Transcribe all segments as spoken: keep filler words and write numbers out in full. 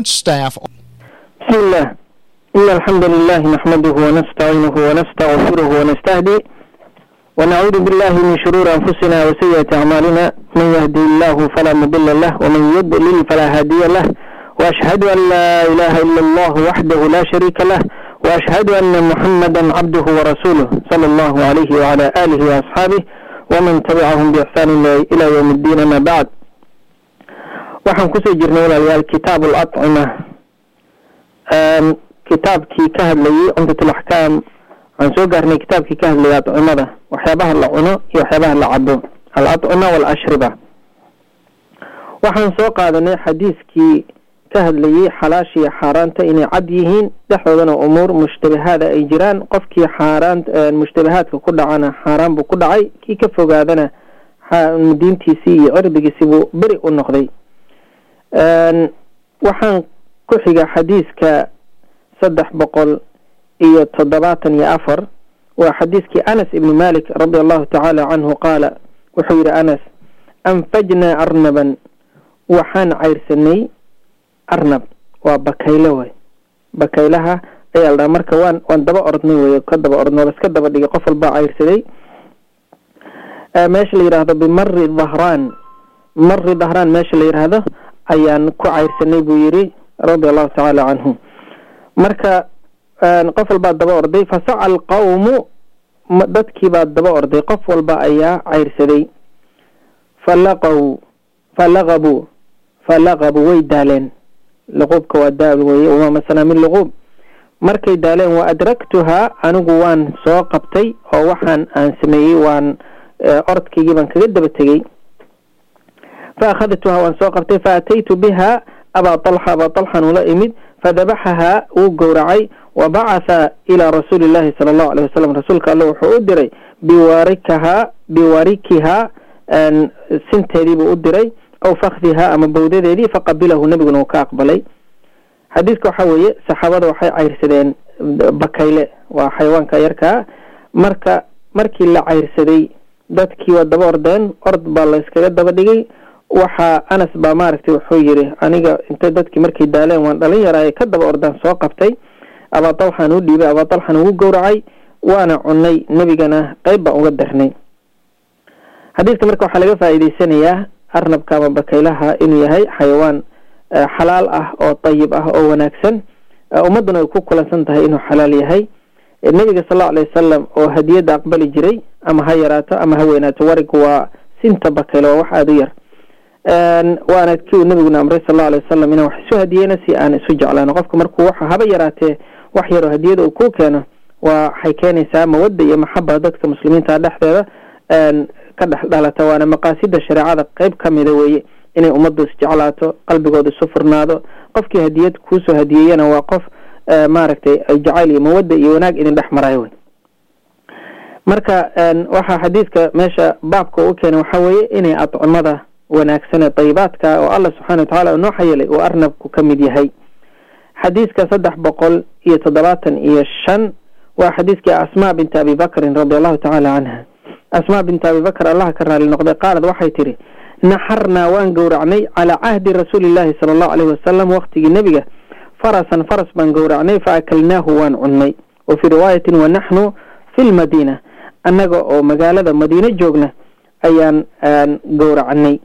staff. بسم الله إن الحمد لله نحمده ونستعينه ونستغفره ونستهدي ونعوذ بالله من شرور أنفسنا وسيئات أعمالنا من يهدي الله فلا مضل له ومن يضلل فلا هادي له وأشهد أن لا إله إلا الله وحده لا شريك له وأشهد أن محمدا عبده ورسوله صلى الله عليه وعلى آله وأصحابه ومن تبعهم بإحسان إلى يوم الدين. ما بعد waxaan kusoo jirnay walaalayaal kitaab al-at'ima kitaabkii ka hadlayay cumdatul ahkaam aan soo gaarnay kitaabkii ka hadlayay at'imada waxyaabaha la cuno iyo waxyaabaha la cabo al-at'ima wal ashriba. waxaan soo qaadanay xadiiskii ka hadlayay xalaasha iyo xaaraanta inay cad yihiin dhexdoodana umuur mushtabahaada ay jiraan qofkii xaaraan mushtabahaadka ku dhacana xaaraan buu ku dhacay kii ka fogaadana diintiisii iyo cirdigiisii buu beri u noqday. waxaan ku xiga xadiiska saddex boqol iyo toddobaatan iyo afar waa xadiiskii Anas ibn Malik radi allahu tacaala canhu qaala wuxuu yidhi Anas anfajnaa arnaban waxaan cayrsanay arnab waa bakaylo way bakaylaha ayaa la dhaha marka waan waan daba ordnay way ka daba ordnay iska daba dhigay qof walba cayrsaday meesha la yiraahdo bimarri dhahraan marri dhahraan meesha la yiraahdo ayaan ku cayrsanay buu yiri radi allahu tacaala canhu. marka qof walba daba orday fasaca alqawmu dadkii baa daba orday qof walba ayaa cayrsaday falaqaw falaqabu falaqabu way daaleen luqubka waa daal weeye uma masana min luqub markay daaleen wa adraktuha anigu waan soo qabtay oo waxaan aan sameeyay waan ordkii baan kaga daba tagay فأخذتها وانسوقفتي فأتيت بها أبا طلحة أبا طلحة ولئمد فذبحها وقورعي وبعث إلى رسول الله صلى الله عليه وسلم رسولك الله وحؤدري بواركها بواركها سنتهدي بؤدري أو فخذها أما بودي فقبله النبي وكأقبلي. حديثك حوية سحابة وحي عيرسدين بكيلة وحيوان كيركا مركا مركي لا عيرسدي dadkii waa daba ordeen ord baa la iskaga daba dhigay. waxa Anas baa maaragtay wuxuu yiri aniga inta dadkii markay daaleen waan dhalin yaray ka daba ordaan soo qabtay Aba Talhan u dhiibay Aba Talhan uu gowracay waana cunay nabigana qayb baa uga darnay. xadiiska marka waxa laga faa'iideysanayaa arnabka ama bakaylaha inuu yahay xayawaan xalaal ah oo tayyib ah oo wanaagsan ummaduna ay ku kulansan tahay inuu xalaal yahay. nabiga sallallahu alayhi wasallam oo hadiyada aqbali jiray ama ha yaraato ama ha weynaato warigu waa sinta bakaylo wax aad u yar waana kii nabigu amray sallallahu alayhi wasallam inuu wax soo hadiyana si aan isu jeclaano qofka markuu wax haba yaraatee wax yar oo hadiyada uu ku keeno waa waxay keenaysaa mawadda iyo maxabba dadka muslimiinta dhexdeeda ka dhaxdhalata waana maqaasida shariicada qayb kamida weeye inay ummaddu is jeclaato qalbigooda isu furnaado qofkii hadiyad ku soo hadiyayna waa qof maaragtay jacayl iyo mawadda iyo wanaag idin dhex marayo way. marka waxa xadiiska meesha baabka uu keenay waxa weeye inay at'imada wanaagsan ee tayyibaadka oo Allah subhanahu wa ta'ala noo xayelay oo arnabku kamid yahay. xadiiska saddex boqol iyo toddobaatan iyo shan waa xadiiska Asma bint Abi Bakr radiyallahu ta'ala anha. Asma bint Abi Bakr Allah ka raali noqday qaalad waxay tiri naharna waan gowracnay ala ahdi rasuulillahi sallallahu alayhi wasallam waqtigii nabiga فرسا فرس من قورعني فأكلناه وان عني. وفي رواية ونحن في المدينة أنه مقالة مدينة جوغنا أيان قورعني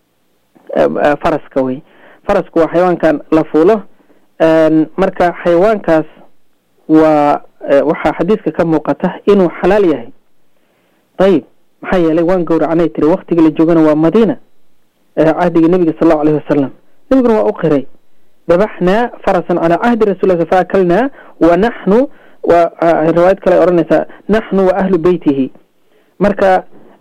فرس كوي فرس كوا حيوان كان لفوله مركا حيوان كاس وحا حديثك كم وقته إنه حلال يهي. طيب محيا لي وان قورعني تري وقتك اللي جوغنا ومدينة عهد النبي صلى الله عليه وسلم نبقى وأقري ذبحنا فرسا على عهد رسول الله فأكلنا ونحن ورواية كلا أرنسا نحن وأهل بيته مركا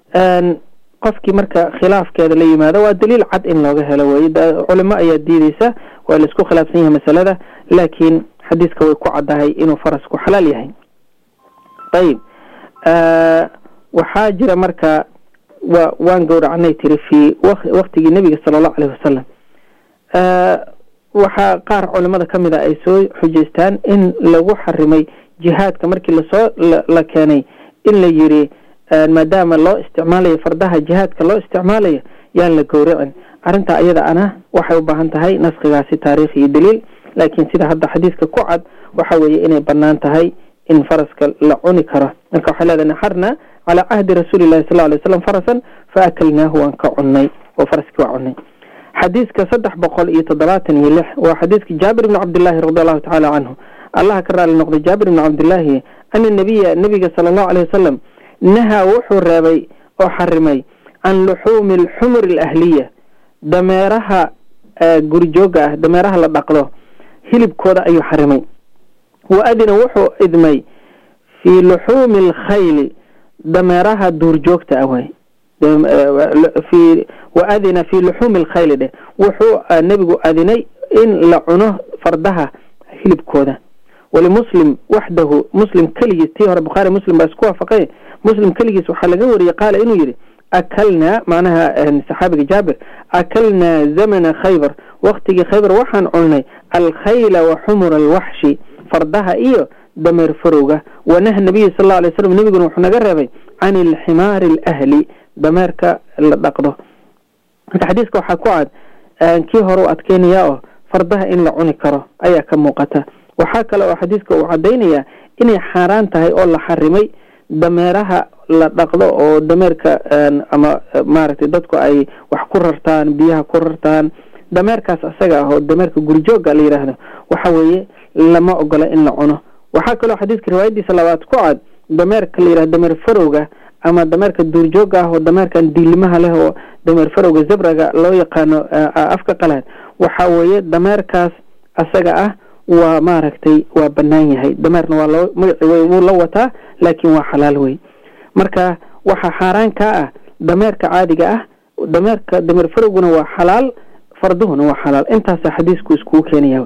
قفكي مركا خلاف كذا لي ماذا والدليل عد إن لغة هلوي علماء يديديسا والاسكو خلاف سنها مسألة لكن حديثك ويكو عدهي إنه فرسكو حلال يهي. طيب آه وحاجر مركا وان قور عني تري في وقت النبي صلى الله عليه وسلم آه waxaa qaar culimada kamida ay soo xujeystaan in lagu xarimay jihaadka markii la soo la keenay in la yiri maadaama loo isticmaalayo fardaha jihaadka loo isticmaalayo yaan la gowracin arinta ayada ana waxay u baahan tahay nasqigaasi taariikhi daliil laakiin sida hadda xadiiska ku cad waxa weeye inay banaan tahay in faraska la cuni karo marka waxa leedahay naharna ala ahdi rasuulillaah sallallahu alayhi wasallam farasan faakalnaahu wa ka cunnay oo faraski waa cunnay xadiiska saddex boqol iyo toddobaatan iyo lix waa xadiiska Jaabir ibn Abdullah radhiyallahu ta'ala anhu Allah ka raali noqday Jaabir ibn Abdullah أن النبي النبي صلى الله عليه وسلم نهى وحو رابي أو حرمي عن لحوم الحمر الأهلية دميرها قرجوغة دميرها لبقله هلب كودا أي حرمي وأذن وحو إذمي في لحوم الخيل دميرها دورجوغة أوي في وأذن في لحوم الخيل ده وحو النبي أذني إن لعنه فردها هلب كودا ولمسلم وحده مسلم كليس تيهر البخاري مسلم باسكوها فقيه مسلم كليس وحلقوري قال إنه يري أكلنا معناها صحابي جابر أكلنا زمن خيبر وقت خيبر وحن علني الخيل وحمر الوحش فردها إيه دمر فروقه ونهى النبي صلى الله عليه وسلم نبي وحنا قربي عن الحمار الأهلي دمرك اللقضه الحديث كو حكوعد كيهرو أتكيني ياو فردها إن لعوني كره أي كم موقته waxaa kale oo xadiiska uu cadeynaya inay xaraan tahay oo la xarimay dameeraha la dhaqdo oo dameerka ama maaragtay dadku ay wax ku rartaan biyaha ku rartaan dameerkaas asaga ah oo dameerka gurjooga la yiraahdo waxa weeye lama ogola in la cuno waxaa kale oo xadiiska riwaayadiisa labaad ku cad dameerka la yiraahdo dameer farowga ama dameerka duurjooga ah oo dameerkan diilimaha leh oo dameer farowga zabraga loo yaqaano afka qalaad waxa weeye dameerkaas asaga ah waa maaragtay waa banaan yahay dameerna waa loo magaci way uu la wataa laakiin waa xalaal way marka waxa xaraan ka ah dameerka caadiga ah dameerka dameer faroguna waa xalaal farduhuna waa xalaal intaas xadiisku isku keenaya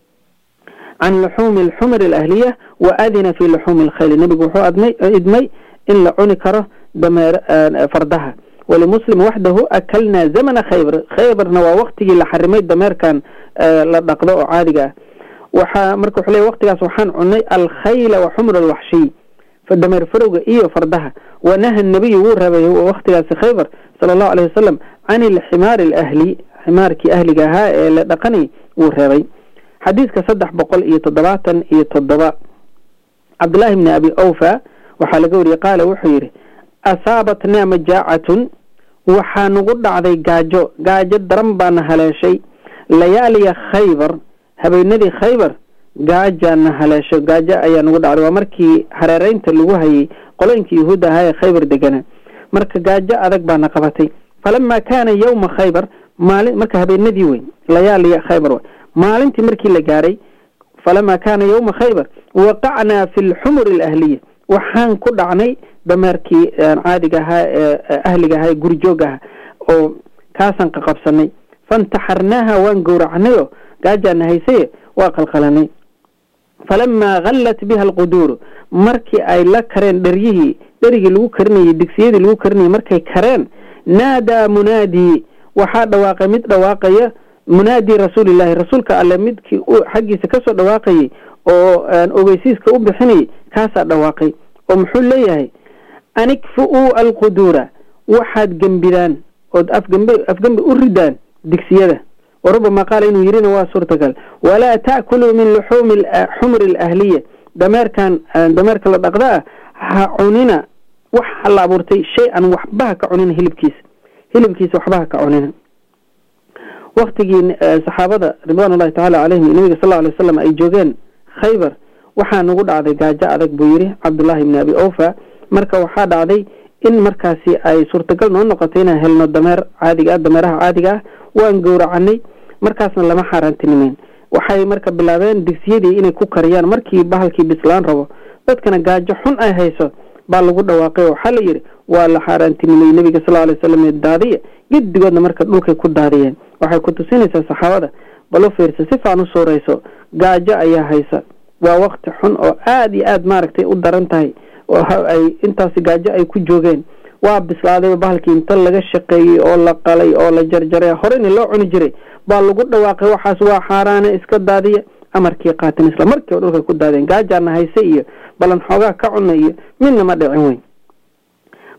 عن لحوم الحمر الأهلية وأذن في لحوم الخيل النبي وحو أدمي إدمي إن لعوني كره دمير فردها ولمسلم وحده أكلنا زمن خيبر خيبر نوا وقتي اللي حرميت دمير كان لدقضاء عادقة وحا مركو حلي وقتها سبحان عني الخيل وحمر الوحشي فالدمير فروق إيه فردها ونهى النبي ورهبه وقتها خيبر صلى الله عليه وسلم عن الحمار الأهلي حمارك أهلي جاها لدقني ورهبه حديث كصدح بقول إيه تضباطا إيه تضباط عبد الله بن أبي أوفى وحلقوري قال وحيري أصابتنا مجاعة وحانقض علي قاجو قاجو درمبان هلاشي ليالي خيبر هبيندي خيبر قاجان هلاشي قاجا أيا نقض علي ومركي حرارين تلوهي قولينك يهودا هاي خيبر دقنا مركي قاجا أذك بان قبتي فلما كان يوم خيبر مركي هبيندي وين ليالي خيبر وين maalintii markii la gaaray falama kaana yawma khaybar waqacna fi al-humur al-ahliya waxaan ku dhacnay dameerkii caadiga ahaa ahliga ahaa gurjooga oo kaasan qabsanay fantaharnaha waan gowracnayo gaajana haysay waa qalqalanay falama ghallat biha al-qudur markii ay la kareen dhariyii dharigi lagu karnay digsiyada lagu karnay markay kareen naada munaadi waxa dhawaaqay mid dhawaaqaya منادي رسول الله رسولك على مدك حقي سكسو دواقي او ان اوغيسيسك او بخني كاسا دواقي ومحول ليه انكفؤوا القدورة واحد جنبدان ود اف جنب اف جنب اردان دكسيده وربما قال انه يرينا واسورتقال ولا تاكلوا من لحوم الحمر الاهليه دمر كان دمر كلا دقدا عنينا وح الله ابورتي شيئا وحبها كعنين هلبكيس هلبكيس وحبها كعنين وقتي صحابة رضوان الله تعالى عليهم النبي صلى الله عليه وسلم أي جوجين خيبر وحان نقول عذي جاجة عذك بويري عبد الله بن أبي أوفى مركا وحاد عذي إن مركاسي أي سورتقل نون نقطينا هلنا الدمير عادقة دميرها عادقة وانقور عني مركاسنا لما حارن تنمين وحاي مركب بلابين دكسيدي إني كوكريان مركي بحلكي بسلان ربو بات كان جاجة حن أي هيسو بالغود واقع وحال يري ولا حارن تنمين النبي صلى الله عليه وسلم الدادية قد قدنا مركب لوكي كود داديين waxay ku tusinaysaa saxaabada bal fiirsa si fiican u soorayso gaajo ayaa haysa waa waqti xun oo aad iyo aad maaragtay u daran tahay oo ay intaas gaajo ay ku joogeen waa bislaaday bahalkii inta laga shaqeeyay oo la qalay oo la jarjaray horena loo cuni jiray baa lagu dhawaaqay waxaas waa xaaraan iska daadiya amarkii qaatin isla markii dhulka ku daadeen gaajana haysa iyo balan xoogaa ka cunay midna ma dhicin weyn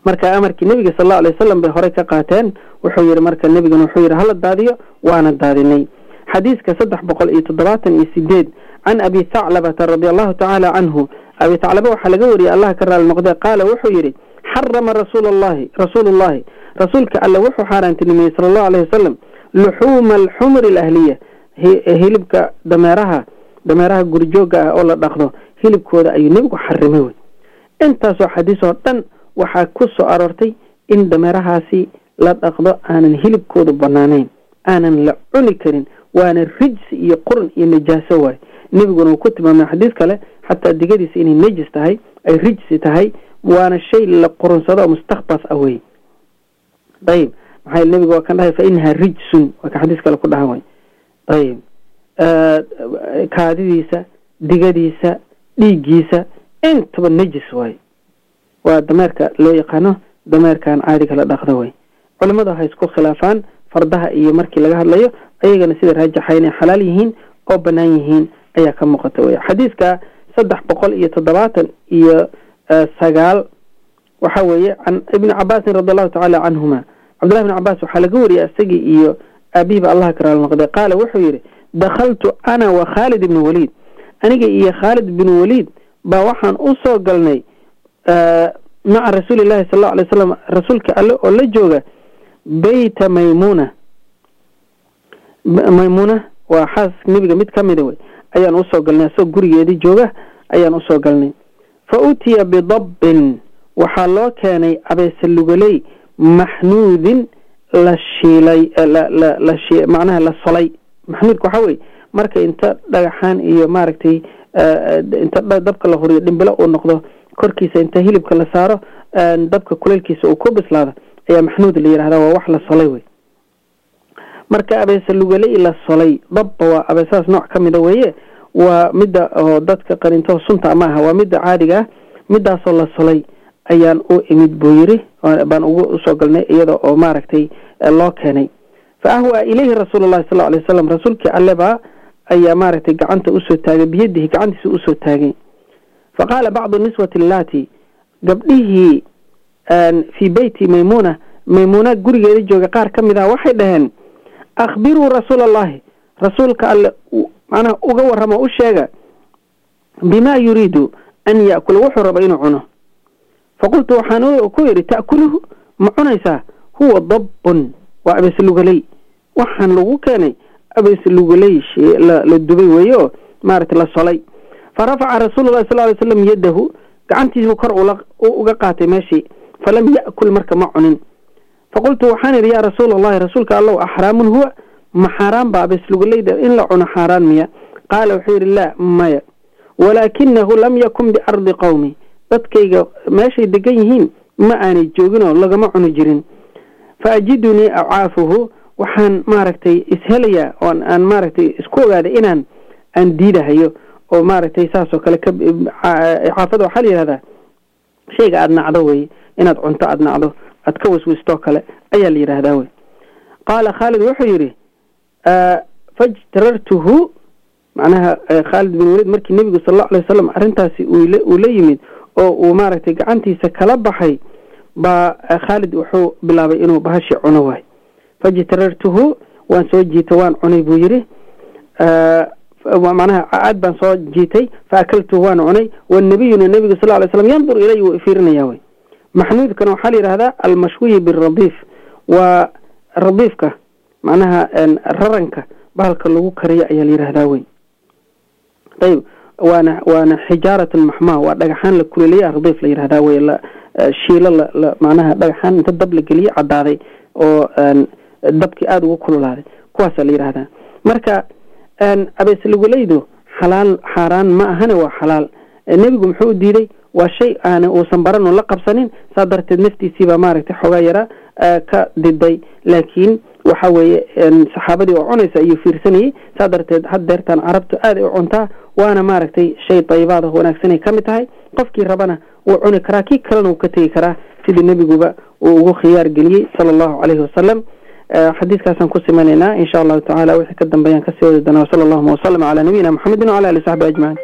marka amarkii nabiga sallallahu alayhi wasallam bay hore ka qaateen wuxuu yiri marka nabiga wuxuu yiri hala daadiyo waana daadinay xadiiska saddex boqol iyo toddobaatan iyo sideed عن أبي ثعلبة رضي الله تعالى عنه أبي ثعلبة وحلقه وري الله كرر المقدار قال وحو يري حرم رسول الله رسول الله رسولك ألا وحو حارنت النبي صلى الله عليه وسلم لحوم الحمر الأهلية هيلبك دميرها دميرها قرجوغا أولا داخله هيلبك وذا أي نبك حرمه انت سو حديثه تن وحا كسو أرورتي إن دميرها سي لا داخله أنا هيلبك وذا بنانين أنا لعني كرين وأنا الرجس يقرن ينجاسه واي نبينا وكتب من حديث كله حتى الدجاجة إني نجس تهاي أي رجس تهاي وأنا الشيء اللي قرن صدا مستخبص أوي. طيب هاي النبي قال كان فإنها رجس وكحديث كله كلها هواي. طيب آه كاديسة دجاجة ديجيسة أنت بالنجس واي. ودمرك لو يقانه دمر كان عادي كلا داخل هواي. علماء ده هيسكو خلافان فردها إيه مركي لجها الليو أيها نسير هجا حين حلاليهن أو بنايهن أيها كم مقتوية حديثك صدح بقول إيه تضباطا إيه آه سجال وحوي عن ابن عباس رضي الله تعالى عنهما عبد الله بن عباس وحلقوري أسجي إيه أبيب الله كرام المقدار قال وحويري دخلت أنا وخالد بن وليد أنا جي إيه خالد بن وليد بوحن أصو قلني آه مع رسول الله صلى الله عليه وسلم رسولك قال له ولا جوجا بيت ميمونة ميمونة وحاس نبي ميت كم دوي أيان أصو قلنا سو قرية دي جوجا أيان أصو قلني فأتي بضب وحلا كان أبي سلوجلي محنود للشيلي لا لا للشي معناها للصلي محنود كحوي مرك أنت دجحان إيه ماركتي آه أنت دبك الله هري دبلا ونقضه كركيس أنت هيل بكل سارة آه دبك كل الكيس وكوبس هذا هي محنود اللي هذا ووحل الصليوي مركا أبي سلوجلي إلى الصلي ضب وأبساس نوع كم دوية ومدة ضدك قرنته صنت معها ومدة عادية مدة صلى الصلي أيان أو إمد بويري بان أو سوقلنا يدا أو ماركتي الله كاني فأهوى إليه رسول الله صلى الله عليه وسلم رسولك ألبا أي ماركتي قعنت أسو تاجي بيده قعنت أسو تاجي فقال بعض النسوة اللاتي قبله في بيت ميمونة ميمونة قرية رجوع قار كم إذا واحدهن أخبروا رسول الله رسولك قال أنا أقور ما أشياء بما يريد أن يأكل وحر بين عنه فقلت وحانوي كويري تأكله معنيسا هو ضب وأبس اللغلي وحان لغو كاني أبس اللغلي شيء للدبي ويو مارت للصلي فرفع رسول الله صلى الله عليه وسلم يده كعنتي وكر وقاقاتي ماشي فلم يأكل مركب معن فقلت وحاني يا رسول الله رسولك الله أحرام هو ما حرام بابس لغلي ده إن لعن حرام ميا قال وحير الله مايا ولكنه لم يكن بأرض قومي dadkayga meeshay degan yihiin ma aanay joogin oo laga cuno jirin faajiduni a'aafuhu waxaan maaragtay ishelaya oo aan maaragtay isku ogaada inaan aan diidahayo oo maaragtay saasoo kale ka xaafada waxa la yiraahdaa shayga aad nacdo way inaad cunto aad nacdo aad ka waswisto kale ayaa la yiraahdaa way qaala Khalid wuxuu yiri fajtarartuhu macnaha Khalid bin Walid markii nabiga sallallahu alayhi wasallam arintaasi uu la yimid oo uu maaragtay gacantiisa kala baxay ba Khalid wuxuu bilaabay inuu bahashi cuno waay fajtarartuhu waan soo jiitay waan cunay buu yiri ee macnaha aad baan soo jiitay faakaltu waan cunay wan nabiyuna nabiga sallallahu alayhi wasallam yandur ilay wa fiirnaya way maxnuud kan waxa la yiraahdaa al mashwi bil radif wa radifka macnaha raranka bahalka lagu kariyo ayaa la yiraahdaa way طيب وانا وانا حجاره المحماه ودغحان لكليه رضيف لا يراهدا وي لا شيله معناها دغحان انت دب لغليه عداداي oo dabki aad ugu kululaaday kuwaas la yiraahdaa marka aan abees luguleydo xalaal xaraan ma ahana waa xalaal nabigu muxuu diiday waa shay aan oo sanbaran oo la qabsanin sadarteed naftiisiiba maaragtay xogaa yara ka diday laakiin waxa weeye saxaabadii oo cunaysa iyo fiirsanayay sadarteed hadeertan carabtu aad u cuntaa وانا ماركتي شيء طيبات وناكسني كمتهاي قفكي ربنا وعوني كراكي كلنا وكتي كراه سيد النبي قبا وخيار قلي صلى الله عليه وسلم حديث كاسم كسمانينا إن شاء الله تعالى ويحكدن بيان كسيود الدنا وصلى الله وسلم على نبينا محمد وعلى آله وصحبه أجمعين.